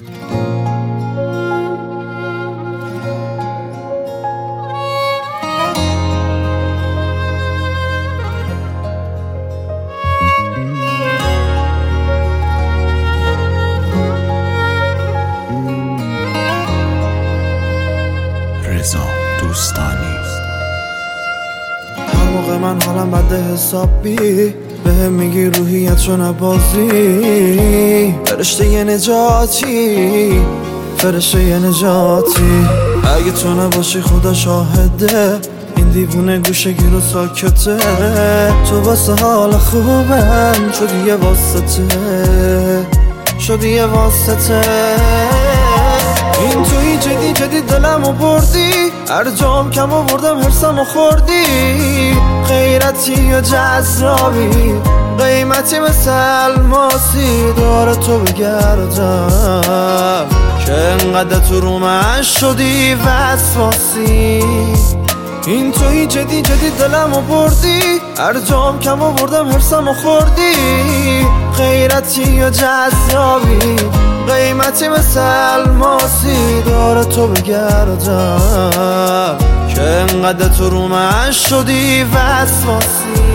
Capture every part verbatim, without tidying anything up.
رضا دوستانی. هر موقع من حالم بده حسابی بهم میگی روحیت شو نبازی، فرشته یه نجاتی، فرشته یه نجاتی. اگه تو نباشی خدا شاهده این دیوونه گوشه گیر و ساکته. تو واسه حال خوبم شدی یه واسطه، شدی یه واسطه. این توی جدی جدی دلمو بردی، هر جام کم آوردم حرسمو خوردی. غیرتی و جذابی، قیمتی مثل الماسی داره تو بگردم که انقدر تو رو من شدی وسواسی. این توی جدی جدی دلمو بردی، هر جام کم آوردم حرسمو خوردی. غیرتی و جذابی، قیمتی مثل الماسی داره تو بگردم که انقدر تو رو من شدی وسواسی.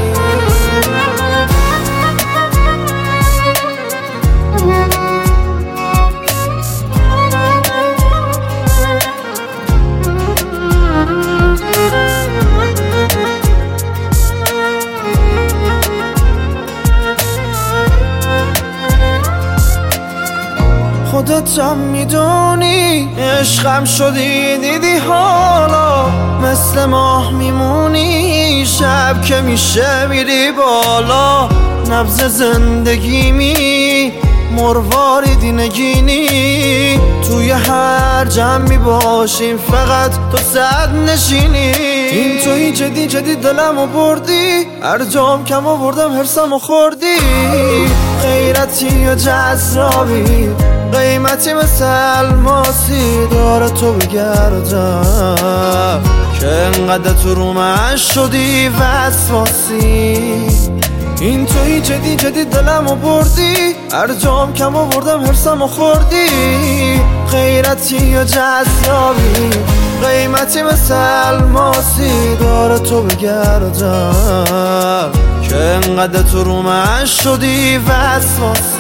خودت هم میدونی عشقم شدی، دیدی حالا مثل ماه میمونی. شب که میشه میری بالا، نبض زندگی می مرواریدی نگینی. توی هر جمع میباشیم فقط تو صد نشینی. این توی جدی جدی دلمو بردی، هر جام کم آوردم حرسمو خوردی. غیرتی و جذابی، قیمتی مثل الماسی داره تو بگردم که انقدر تو رو من شدی وسواسی. این توی جدی جدی دلمو بردی، هر جام کم آوردم حرسمو خوردی. غیرتی و جذابی، قیمتی مثل الماسی داره تو بگردم که انقدر تو رو من شدی وسواسی.